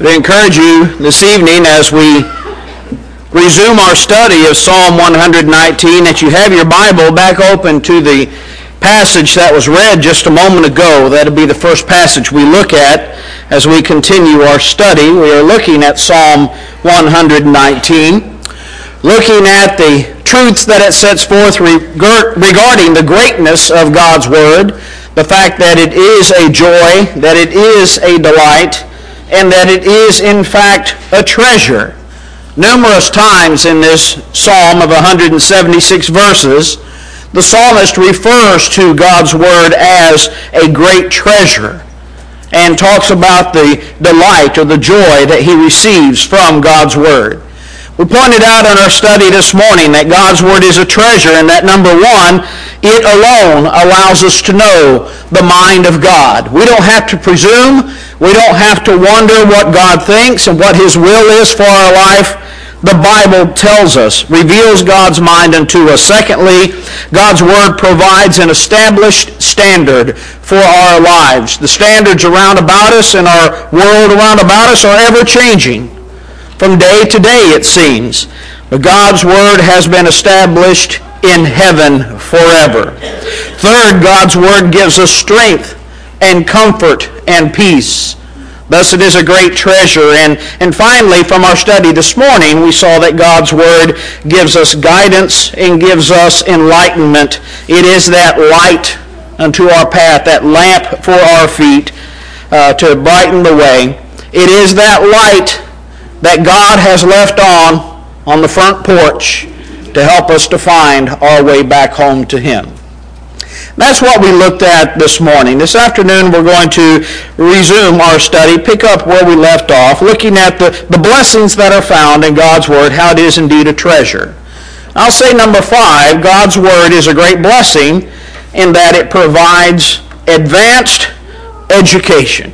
I encourage you this evening as we resume our study of Psalm 119 that you have your Bible back open to the passage that was read just a moment ago. That'll be the first passage we look at as we continue our study. We are looking at Psalm 119, looking at the truths that it sets forth regarding the greatness of God's Word, the fact that it is a joy, that it is a delight, and that it is, in fact, a treasure. Numerous times in this psalm of 176 verses, the psalmist refers to God's Word as a great treasure and talks about the delight or the joy that he receives from God's Word. We pointed out in our study this morning that God's Word is a treasure and that, number one, it alone allows us to know the mind of God. We don't have to presume. We don't have to wonder what God thinks and what His will is for our life. The Bible tells us, reveals God's mind unto us. Secondly, God's Word provides an established standard for our lives. The standards around about us and our world around about us are ever changing. From day to day, it seems. But God's Word has been established in heaven forever. Third, God's Word gives us strength and comfort and peace. Thus it is a great treasure. And finally, from our study this morning, we saw that God's Word gives us guidance and gives us enlightenment. It is that light unto our path, that lamp for our feet to brighten the way. It is that light that God has left on the front porch to help us to find our way back home to Him. That's what we looked at this morning. This afternoon we're going to resume our study, pick up where we left off, looking at the blessings that are found in God's Word, how it is indeed a treasure. I'll say number 5, God's Word is a great blessing in that it provides advanced education.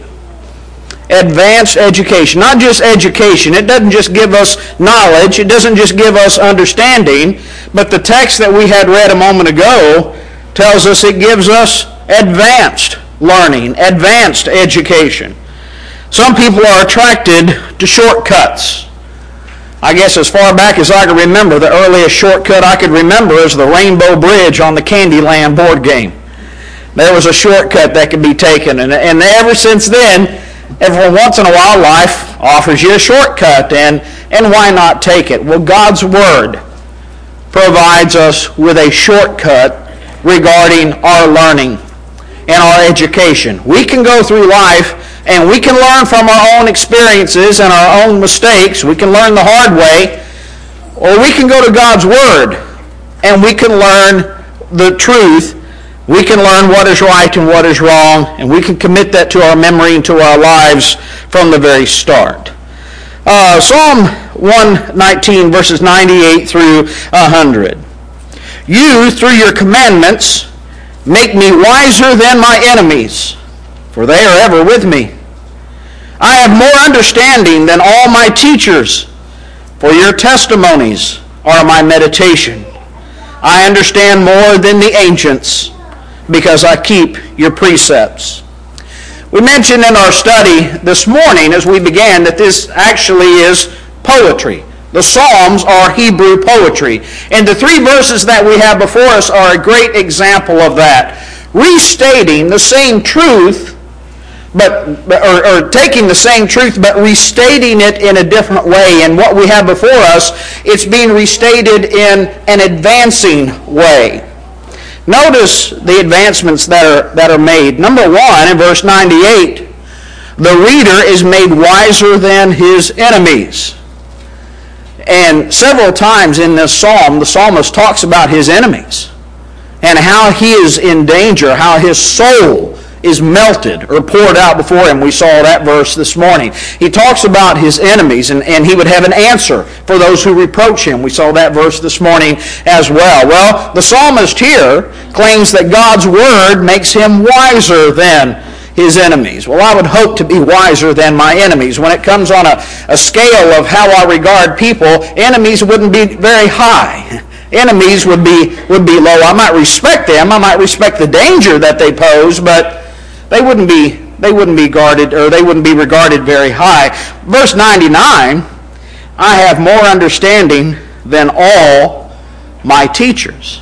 Advanced education. Not just education. It doesn't just give us knowledge. It doesn't just give us understanding. But the text that we had read a moment ago tells us it gives us advanced learning, advanced education. Some people are attracted to shortcuts. I guess as far back as I can remember, the earliest shortcut I could remember is the Rainbow Bridge on the Candyland board game. There was a shortcut that could be taken. And ever since then, every once in a while, life offers you a shortcut, and why not take it? Well, God's Word provides us with a shortcut regarding our learning and our education. We can go through life and we can learn from our own experiences and our own mistakes. We can learn the hard way, or we can go to God's Word and we can learn the truth. We can learn what is right and what is wrong, and we can commit that to our memory and to our lives from the very start. Psalm 119, verses 98 through 100. You, through your commandments, make me wiser than my enemies, for they are ever with me. I have more understanding than all my teachers, for your testimonies are my meditation. I understand more than the ancients, because I keep your precepts. We mentioned in our study this morning as we began that this actually is poetry. The Psalms are Hebrew poetry. And the 3 verses that we have before us are a great example of that. Restating the same truth, or taking the same truth, but restating it in a different way. And what we have before us, it's being restated in an advancing way. Notice the advancements that are made. Number 1, in verse 98, the reader is made wiser than his enemies. And several times in this psalm, the psalmist talks about his enemies and how he is in danger, how his soul is melted or poured out before him. We saw that verse this morning. He talks about his enemies, and he would have an answer for those who reproach him. We saw that verse this morning as well. Well, the psalmist here claims that God's Word makes him wiser than his enemies. Well, I would hope to be wiser than my enemies. When it comes on a scale of how I regard people, enemies wouldn't be very high. Enemies would be low. I might respect them. I might respect the danger that they pose, but they wouldn't be they wouldn't be guarded, or they wouldn't be regarded very high. Verse 99, I have more understanding than all my teachers.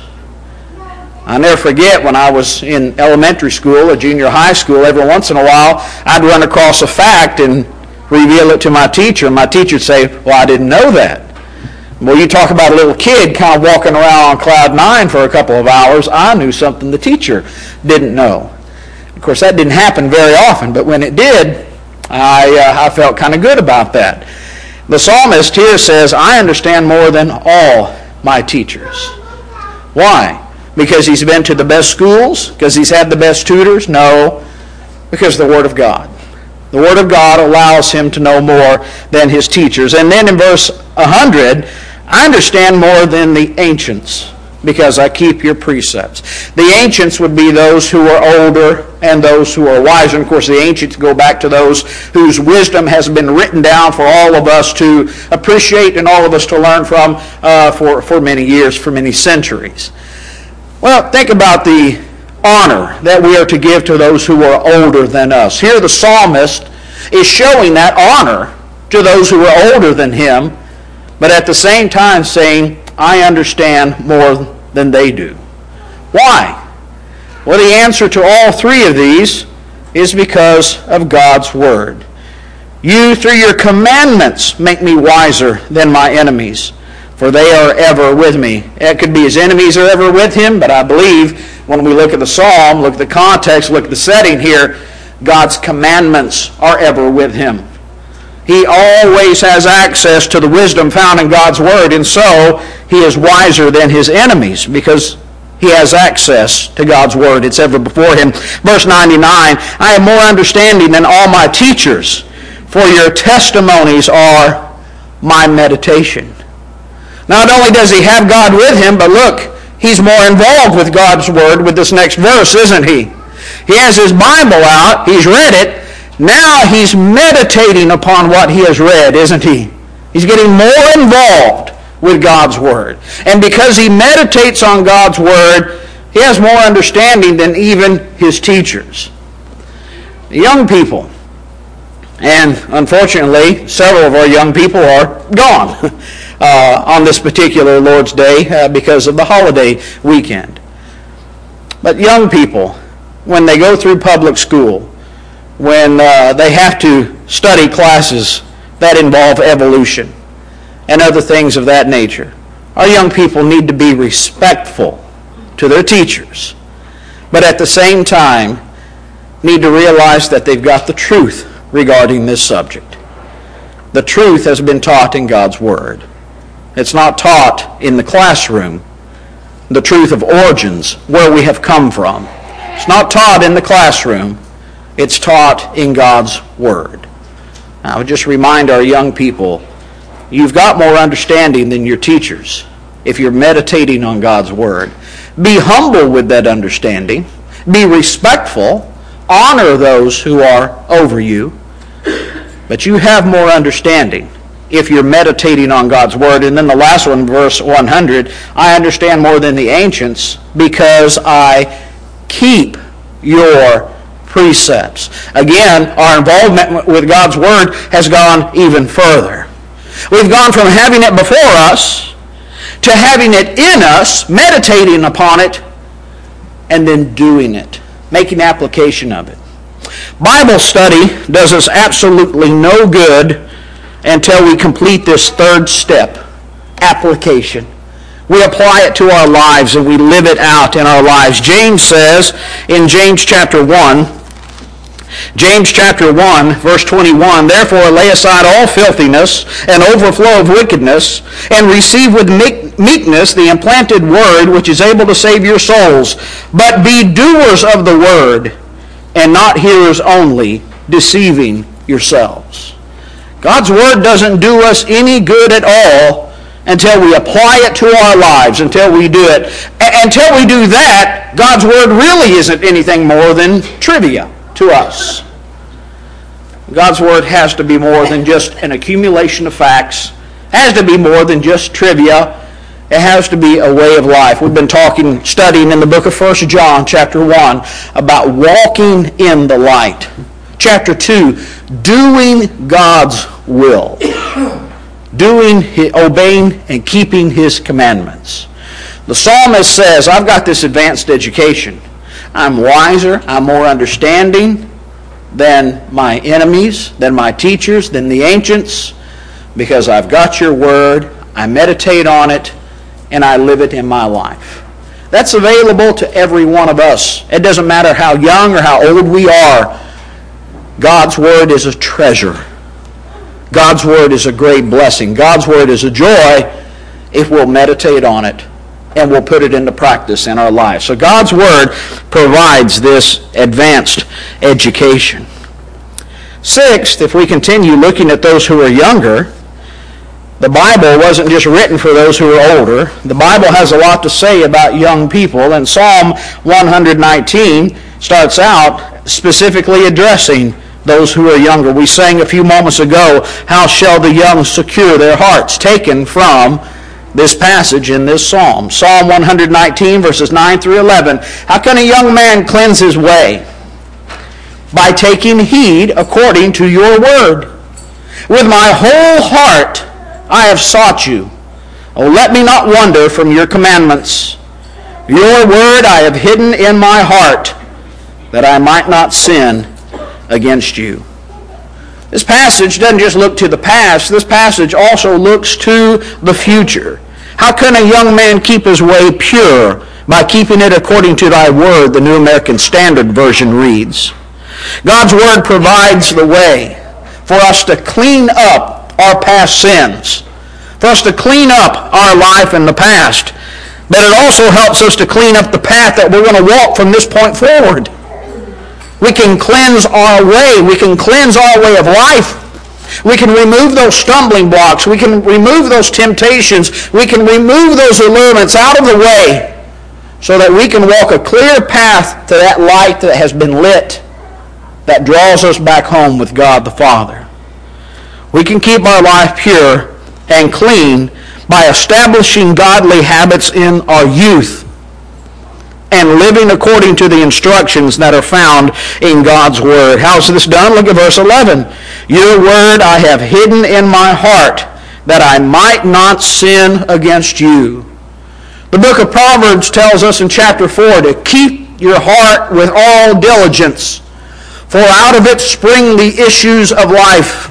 I'll never forget when I was in elementary school or junior high school, every once in a while, I'd run across a fact and reveal it to my teacher. And my teacher would say, well, I didn't know that. Well, you talk about a little kid kind of walking around on cloud nine for a couple of hours. I knew something the teacher didn't know. Of course, that didn't happen very often, but when it did, I felt kind of good about that. The psalmist here says, I understand more than all my teachers. Why? Because he's been to the best schools? Because he's had the best tutors? No, because of the Word of God. The Word of God allows him to know more than his teachers. And then in verse 100, I understand more than the ancients, because I keep your precepts. The ancients would be those who are older and those who are wiser. And of course, the ancients go back to those whose wisdom has been written down for all of us to appreciate and all of us to learn from for many years, for many centuries. Well, think about the honor that we are to give to those who are older than us. Here the psalmist is showing that honor to those who are older than him, but at the same time saying, I understand more than they do. Why? Well, the answer to all three of these is because of God's Word. You, through your commandments, make me wiser than my enemies, for they are ever with me. It could be his enemies are ever with him, but I believe when we look at the psalm, look at the context, look at the setting here, God's commandments are ever with him. He always has access to the wisdom found in God's Word, and so he is wiser than his enemies because he has access to God's Word. It's ever before him. Verse 99, I have more understanding than all my teachers, for your testimonies are my meditation. Not only does he have God with him, but look, he's more involved with God's Word with this next verse, isn't he? He has his Bible out. He's read it. Now he's meditating upon what he has read, isn't he? He's getting more involved with God's Word. And because he meditates on God's Word, he has more understanding than even his teachers. Young people, and unfortunately, several of our young people are gone on this particular Lord's Day because of the holiday weekend. But young people, when they go through public school, when they have to study classes that involve evolution and other things of that nature, our young people need to be respectful to their teachers, but at the same time need to realize that they've got the truth regarding this subject. The truth has been taught in God's Word. It's not taught in the classroom. The truth of origins, where we have come from. It's not taught in the classroom. It's taught in God's Word. I would just remind our young people, you've got more understanding than your teachers if you're meditating on God's Word. Be humble with that understanding. Be respectful. Honor those who are over you. But you have more understanding if you're meditating on God's Word. And then the last one, verse 100, I understand more than the ancients because I keep your precepts. Again, our involvement with God's Word has gone even further. We've gone from having it before us to having it in us, meditating upon it, and then doing it, making application of it. Bible study does us absolutely no good until we complete this third step, application. We apply it to our lives and we live it out in our lives. James says in James chapter 1, verse 21, therefore lay aside all filthiness and overflow of wickedness, and receive with meekness the implanted word which is able to save your souls. But be doers of the word, and not hearers only, deceiving yourselves. God's Word doesn't do us any good at all until we apply it to our lives, until we do it. Until we do that, God's Word really isn't anything more than trivia to us. God's Word has to be more than just an accumulation of facts. It has to be more than just trivia. It has to be a way of life. We've been studying in the book of 1 John chapter 1 about walking in the light. chapter 2, doing God's will. Obeying and keeping His commandments. The psalmist says, I've got this advanced education. I'm wiser, I'm more understanding than my enemies, than my teachers, than the ancients, because I've got your word, I meditate on it, and I live it in my life. That's available to every one of us. It doesn't matter how young or how old we are. God's word is a treasure. God's word is a great blessing. God's word is a joy if we'll meditate on it and we'll put it into practice in our lives. So God's word provides this advanced education. Sixth, if we continue looking at those who are younger, the Bible wasn't just written for those who are older. The Bible has a lot to say about young people, and Psalm 119 starts out specifically addressing those who are younger. We sang a few moments ago, how shall the young secure their hearts, taken from this passage in this psalm. Psalm 119, verses 9 through 11. How can a young man cleanse his way? By taking heed according to your word. With my whole heart I have sought you. Oh, let me not wander from your commandments. Your word I have hidden in my heart, that I might not sin against you. This passage doesn't just look to the past. This passage also looks to the future. How can a young man keep his way pure? By keeping it according to thy word, the New American Standard Version reads. God's word provides the way for us to clean up our past sins, for us to clean up our life in the past. But it also helps us to clean up the path that we're going to walk from this point forward. We can cleanse our way. We can cleanse our way of life. We can remove those stumbling blocks. We can remove those temptations. We can remove those allurements out of the way so that we can walk a clear path to that light that has been lit that draws us back home with God the Father. We can keep our life pure and clean by establishing godly habits in our youth and living according to the instructions that are found in God's word. How is this done? Look at verse 11. Your word I have hidden in my heart, that I might not sin against you. The book of Proverbs tells us in chapter 4 to keep your heart with all diligence, for out of it spring the issues of life.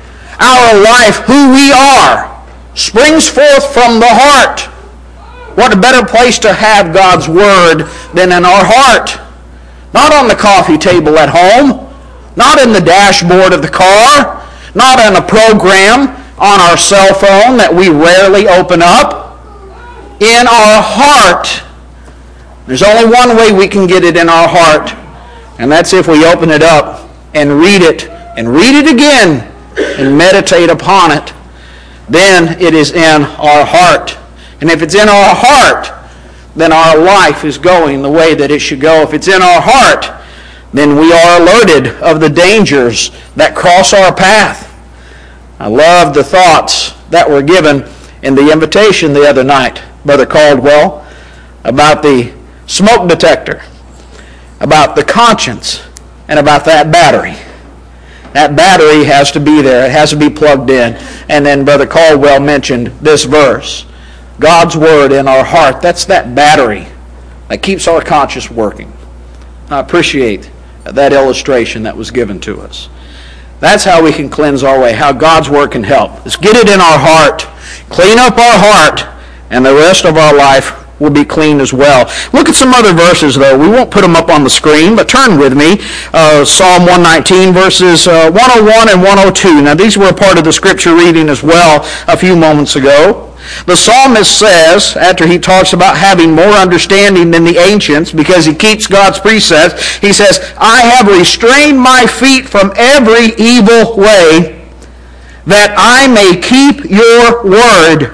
Our life, who we are, springs forth from the heart. What a better place to have God's word than in our heart. Not on the coffee table at home, not in the dashboard of the car, not on a program on our cell phone that we rarely open up. In our heart. There's only one way we can get it in our heart, and that's if we open it up and read it again and meditate upon it. Then it is in our heart. And if it's in our heart, then our life is going the way that it should go. If it's in our heart, then we are alerted of the dangers that cross our path. I love the thoughts that were given in the invitation the other night, Brother Caldwell, about the smoke detector, about the conscience, and about that battery. That battery has to be there. It has to be plugged in. And then Brother Caldwell mentioned this verse. God's word in our heart, that's that battery that keeps our conscience working. I appreciate that illustration that was given to us. That's how we can cleanse our way, how God's word can help. Let's get it in our heart, clean up our heart, and the rest of our life will be clean as well. Look at some other verses, though. We won't put them up on the screen, but turn with me. Psalm 119, verses 101 and 102. Now, these were a part of the scripture reading as well a few moments ago. The psalmist says, after he talks about having more understanding than the ancients because he keeps God's precepts, he says, I have restrained my feet from every evil way, that I may keep your word.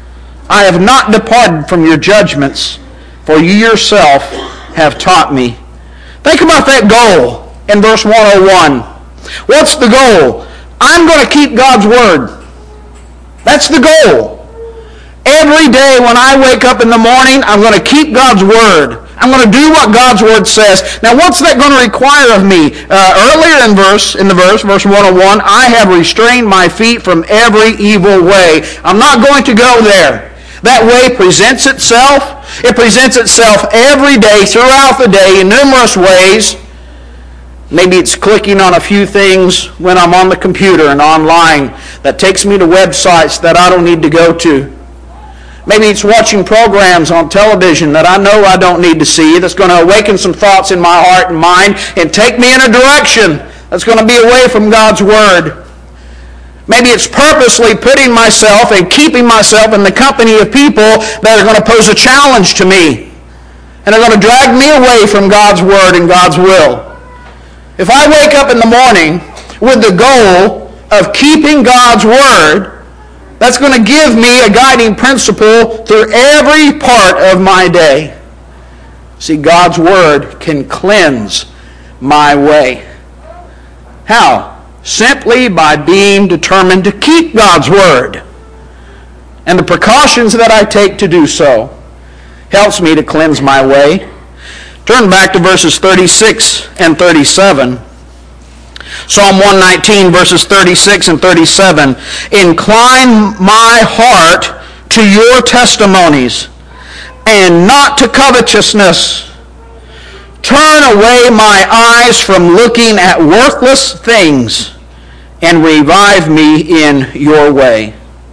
I have not departed from your judgments, for you yourself have taught me. Think about that goal in verse 101. What's the goal? I'm going to keep God's word. That's the goal. Every day when I wake up in the morning, I'm going to keep God's word. I'm going to do what God's Word says. Now, what's that going to require of me? Earlier in the verse 101, I have restrained my feet from every evil way. I'm not going to go there. That way presents itself. It presents itself every day, throughout the day, in numerous ways. Maybe it's clicking on a few things when I'm on the computer and online that takes me to websites that I don't need to go to. Maybe it's watching programs on television that I know I don't need to see, that's going to awaken some thoughts in my heart and mind and take me in a direction that's going to be away from God's Word. Maybe it's purposely putting myself and keeping myself in the company of people that are going to pose a challenge to me and are going to drag me away from God's Word and God's will. If I wake up in the morning with the goal of keeping God's Word, that's going to give me a guiding principle through every part of my day. See, God's Word can cleanse my way. How? Simply by being determined to keep God's Word. And the precautions that I take to do so helps me to cleanse my way. Turn back to verses 36 and 37. Psalm 119, verses 36 and 37. Incline my heart to your testimonies, and not to covetousness. Turn away my eyes from looking at worthless things, and revive me in your way.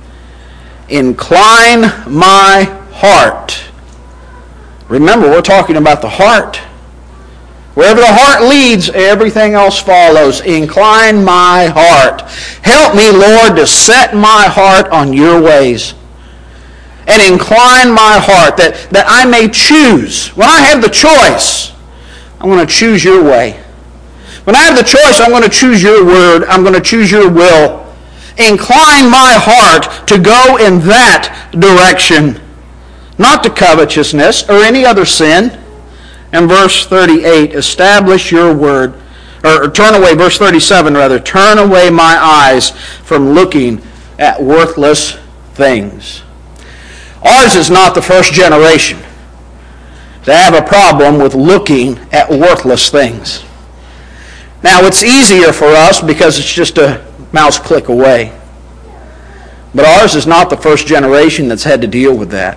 Incline my heart. Remember, we're talking about the heart. Wherever the heart leads, everything else follows. Incline my heart. Help me, Lord, to set my heart on your ways. And incline my heart that I may choose. When I have the choice, I'm going to choose your way. When I have the choice, I'm going to choose your word. I'm going to choose your will. Incline my heart to go in that direction, not to covetousness or any other sin. And verse 38, establish your word, or turn away, verse 37 rather, turn away my eyes from looking at worthless things. Ours is not the first generation to have a problem with looking at worthless things. Now, it's easier for us because it's just a mouse click away. But ours is not the first generation that's had to deal with that.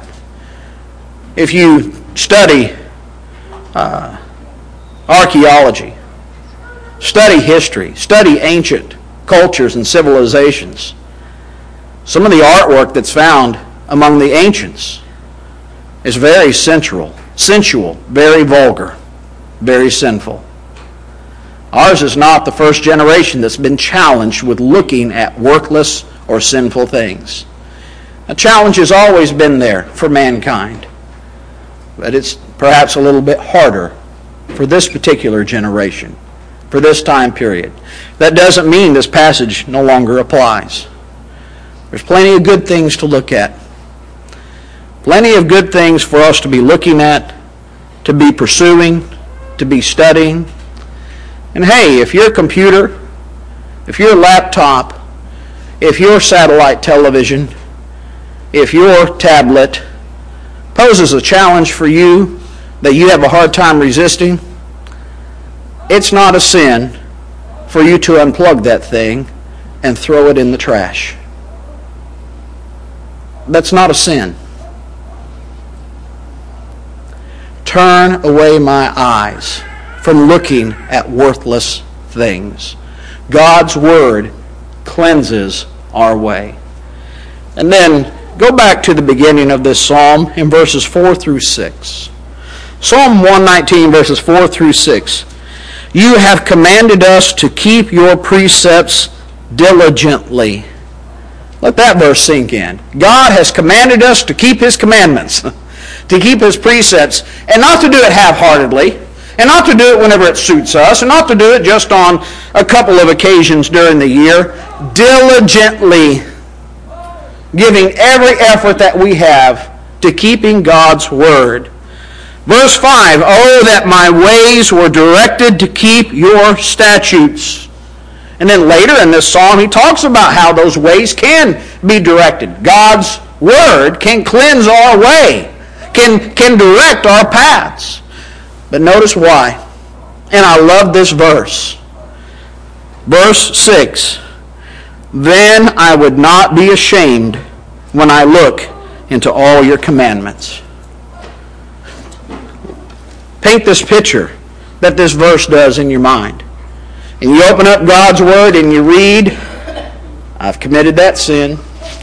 If you study archaeology, study history, study ancient cultures and civilizations, some of the artwork that's found among the ancients is very sensual, very vulgar, very sinful. Ours is not the first generation that's been challenged with looking at worthless or sinful things. A challenge has always been there for mankind, but it's perhaps a little bit harder for this particular generation, for this time period. That doesn't mean this passage no longer applies. There's plenty of good things to look at. Plenty of good things for us to be looking at, to be pursuing, to be studying. And hey, if your computer, if your laptop, if your satellite television, if your tablet poses a challenge for you that you have a hard time resisting, it's not a sin for you to unplug that thing and throw it in the trash. That's not a sin. Turn away my eyes from looking at worthless things. God's Word cleanses our way. And then go back to the beginning of this psalm in verses 4 through 6. Psalm 119, verses 4 through 6. You have commanded us to keep your precepts diligently. Let that verse sink in. God has commanded us to keep His commandments, to keep His precepts, and not to do it half-heartedly, and not to do it whenever it suits us, and not to do it just on a couple of occasions during the year. Diligently, giving every effort that we have to keeping God's Word. Verse 5, oh, that my ways were directed to keep your statutes. And then later in this psalm, he talks about how those ways can be directed. God's Word can cleanse our way, can direct our paths. But notice why. And I love this verse. Verse 6. Then I would not be ashamed when I look into all your commandments. Paint this picture that this verse does in your mind. And you open up God's Word and you read, I've committed that sin.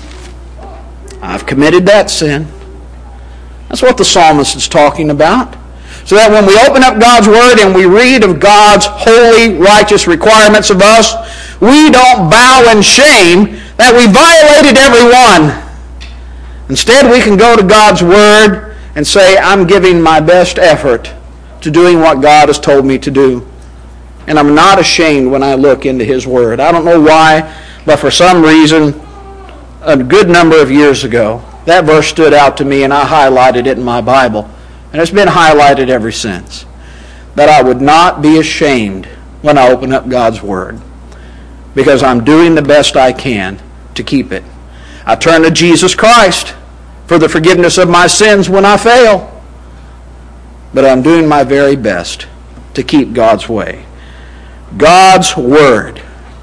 I've committed that sin. That's what the psalmist is talking about. So that when we open up God's Word and we read of God's holy, righteous requirements of us, we don't bow in shame that we violated every one. Instead, we can go to God's Word and say, I'm giving my best effort to doing what God has told me to do. And I'm not ashamed when I look into His Word. I don't know why, but for some reason, a good number of years ago, that verse stood out to me and I highlighted it in my Bible. And it's been highlighted ever since. That I would not be ashamed when I open up God's Word. Because I'm doing the best I can to keep it. I turn to Jesus Christ for the forgiveness of my sins when I fail. But I'm doing my very best to keep God's way. God's Word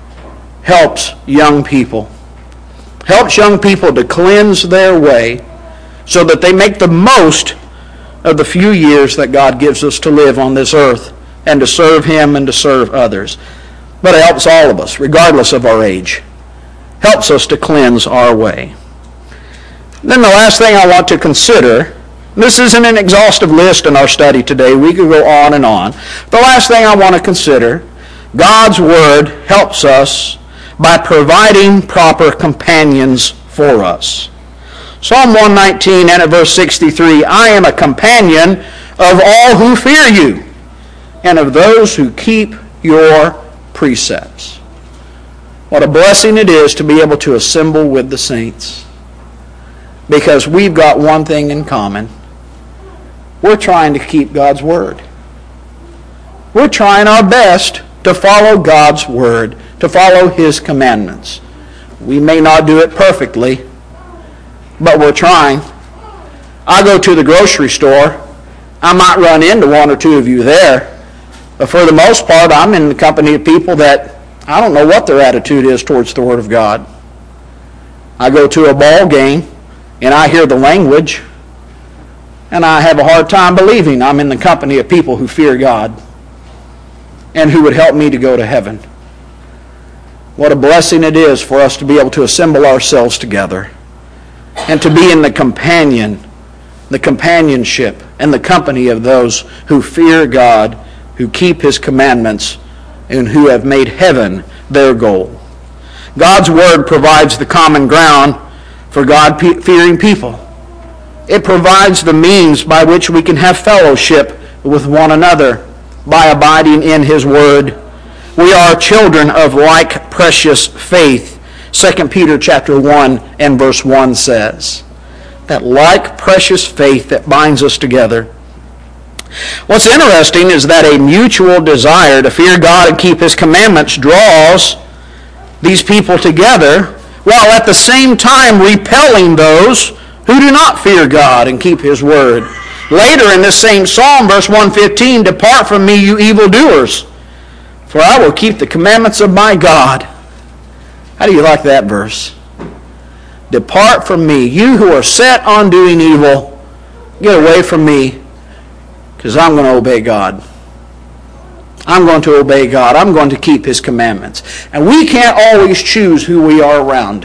helps young people. Helps young people to cleanse their way so that they make the most of the few years that God gives us to live on this earth and to serve Him and to serve others. But it helps all of us, regardless of our age. Helps us to cleanse our way. Then the last thing I want to consider, this isn't an exhaustive list in our study today. We could go on and on. The last thing I want to consider, God's Word helps us by providing proper companions for us. Psalm 119 and at verse 63, I am a companion of all who fear you, and of those who keep your precepts. What a blessing it is to be able to assemble with the saints. Because we've got one thing in common. We're trying to keep God's Word. We're trying our best to follow God's Word, to follow His commandments. We may not do it perfectly, but we're trying. I go to the grocery store. I might run into one or two of you there. But for the most part, I'm in the company of people that I don't know what their attitude is towards the Word of God. I go to a ball game and I hear the language and I have a hard time believing I'm in the company of people who fear God and who would help me to go to heaven. What a blessing it is for us to be able to assemble ourselves together and to be in the companionship and the company of those who fear God, who keep His commandments, and who have made heaven their goal. God's Word provides the common ground for God-fearing people. It provides the means by which we can have fellowship with one another by abiding in His Word. We are children of like precious faith. 2 Peter chapter 1 and verse 1 says that like precious faith that binds us together. What's interesting is that a mutual desire to fear God and keep His commandments draws these people together, while at the same time repelling those who do not fear God and keep His Word. Later in this same psalm, verse 115, depart from me, you evildoers, for I will keep the commandments of my God. How do you like that verse? Depart from me, you who are set on doing evil, get away from me, because I'm going to obey God. I'm going to obey God. I'm going to keep His commandments. And we can't always choose who we are around.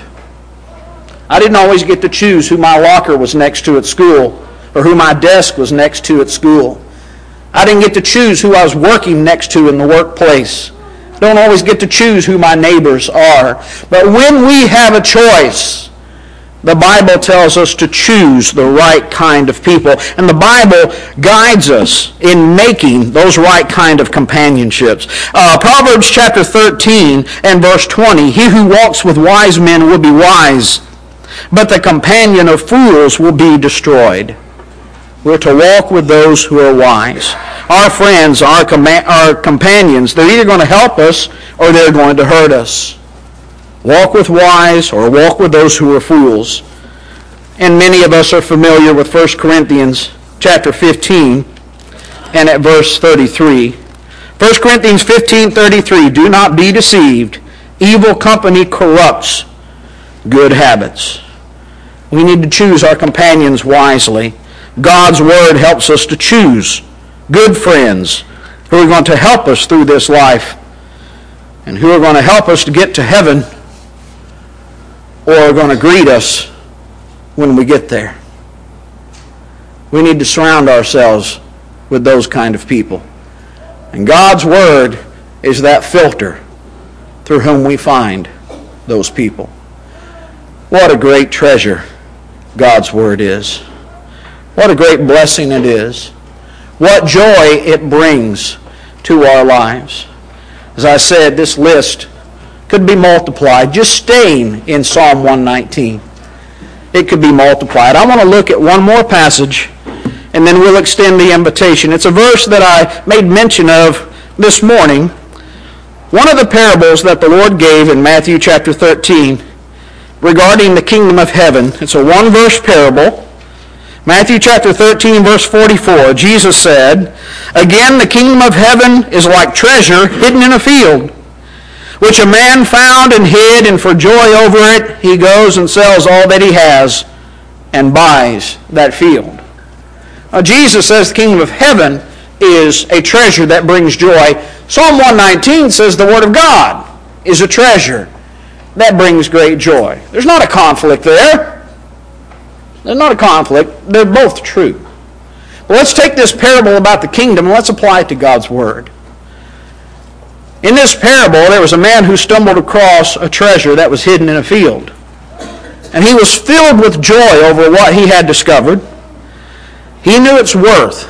I didn't always get to choose who my locker was next to at school or who my desk was next to at school. I didn't get to choose who I was working next to in the workplace. I don't always get to choose who my neighbors are. But when we have a choice, the Bible tells us to choose the right kind of people. And the Bible guides us in making those right kind of companionships. Proverbs chapter 13 and verse 20, he who walks with wise men will be wise, but the companion of fools will be destroyed. We're to walk with those who are wise. Our friends, our companions, they're either going to help us or they're going to hurt us. Walk with wise or walk with those who are fools. And many of us are familiar with 1 Corinthians chapter 15. and at verse 33. 1 Corinthians 15:33, do not be deceived. Evil company corrupts good habits. We need to choose our companions wisely. God's Word helps us to choose good friends who are going to help us through this life and who are going to help us to get to heaven or are going to greet us when we get there. We need to surround ourselves with those kind of people. And God's Word is that filter through whom we find those people. What a great treasure God's Word is. What a great blessing it is. What joy it brings to our lives. As I said, this list could be multiplied. Just staying in Psalm 119, it could be multiplied. I want to look at one more passage, and then we'll extend the invitation. It's a verse that I made mention of this morning. One of the parables that the Lord gave in Matthew chapter 13 regarding the kingdom of heaven. It's a one-verse parable. Matthew chapter 13, verse 44, Jesus said, again, the kingdom of heaven is like treasure hidden in a field, which a man found and hid, and for joy over it, he goes and sells all that he has and buys that field. Now, Jesus says the kingdom of heaven is a treasure that brings joy. Psalm 119 says the Word of God is a treasure that brings great joy. There's not a conflict there. There's not a conflict. They're both true. But let's take this parable about the kingdom and let's apply it to God's Word. In this parable, there was a man who stumbled across a treasure that was hidden in a field. And he was filled with joy over what he had discovered. He knew its worth.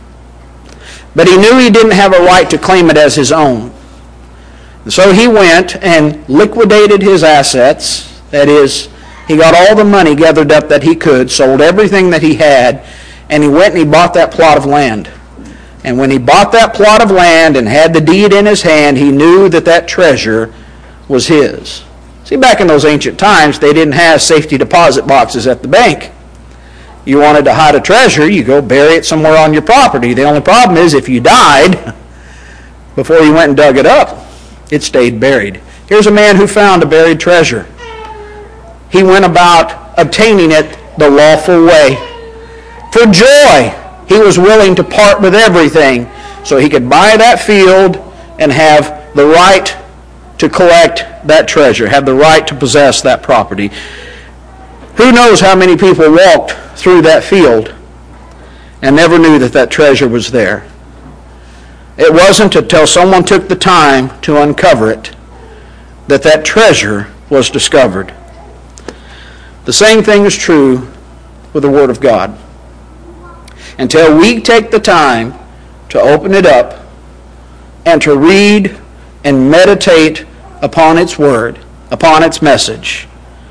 But he knew he didn't have a right to claim it as his own. And so he went and liquidated his assets. That is, he got all the money gathered up that he could, sold everything that he had, and he went and he bought that plot of land. And when he bought that plot of land and had the deed in his hand, he knew that that treasure was his. See, back in those ancient times, they didn't have safety deposit boxes at the bank. You wanted to hide a treasure, you go bury it somewhere on your property. The only problem is if you died before you went and dug it up, it stayed buried. Here's a man who found a buried treasure. He went about obtaining it the lawful way. For joy, he was willing to part with everything so he could buy that field and have the right to collect that treasure, have the right to possess that property. Who knows how many people walked through that field and never knew that that treasure was there. It wasn't until someone took the time to uncover it that that treasure was discovered. The same thing is true with the Word of God. Until we take the time to open it up and to read and meditate upon its Word, upon its message,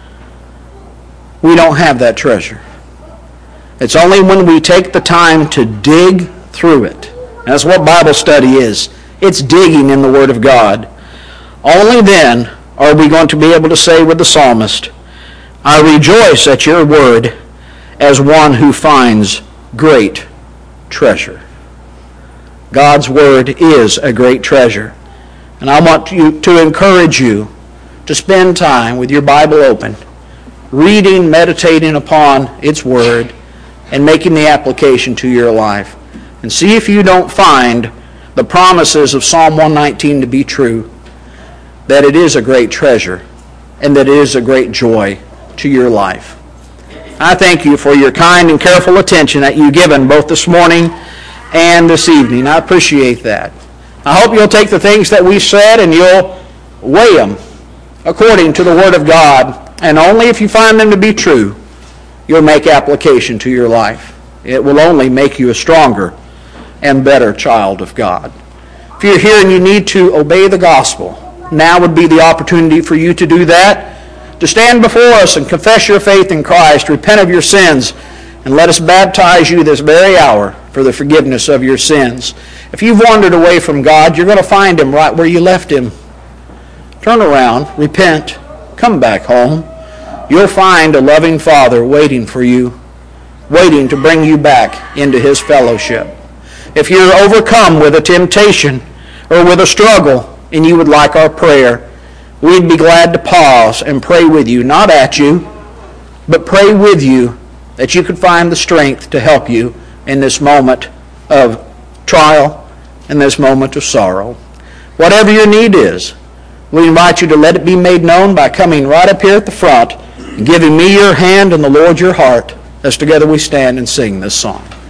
we don't have that treasure. It's only when we take the time to dig through it. That's what Bible study is. It's digging in the Word of God. Only then are we going to be able to say with the psalmist, I rejoice at your word as one who finds great treasure. God's Word is a great treasure. And I want to encourage you to spend time with your Bible open, reading, meditating upon its Word, and making the application to your life. And see if you don't find the promises of Psalm 119 to be true, that it is a great treasure and that it is a great joy to your life. I thank you for your kind and careful attention that you've given both this morning and this evening. I appreciate that. I hope you'll take the things that we said and you'll weigh them according to the Word of God. And only if you find them to be true, you'll make application to your life. It will only make you a stronger and better child of God. If you're here and you need to obey the gospel, now would be the opportunity for you to do that, to stand before us and confess your faith in Christ, repent of your sins, and let us baptize you this very hour for the forgiveness of your sins. If you've wandered away from God, you're going to find Him right where you left Him. Turn around, repent, come back home. You'll find a loving Father waiting for you, waiting to bring you back into His fellowship. If you're overcome with a temptation or with a struggle and you would like our prayer, we'd be glad to pause and pray with you, not at you, but pray with you that you could find the strength to help you in this moment of trial and this moment of sorrow. Whatever your need is, we invite you to let it be made known by coming right up here at the front and giving me your hand and the Lord your heart as together we stand and sing this song.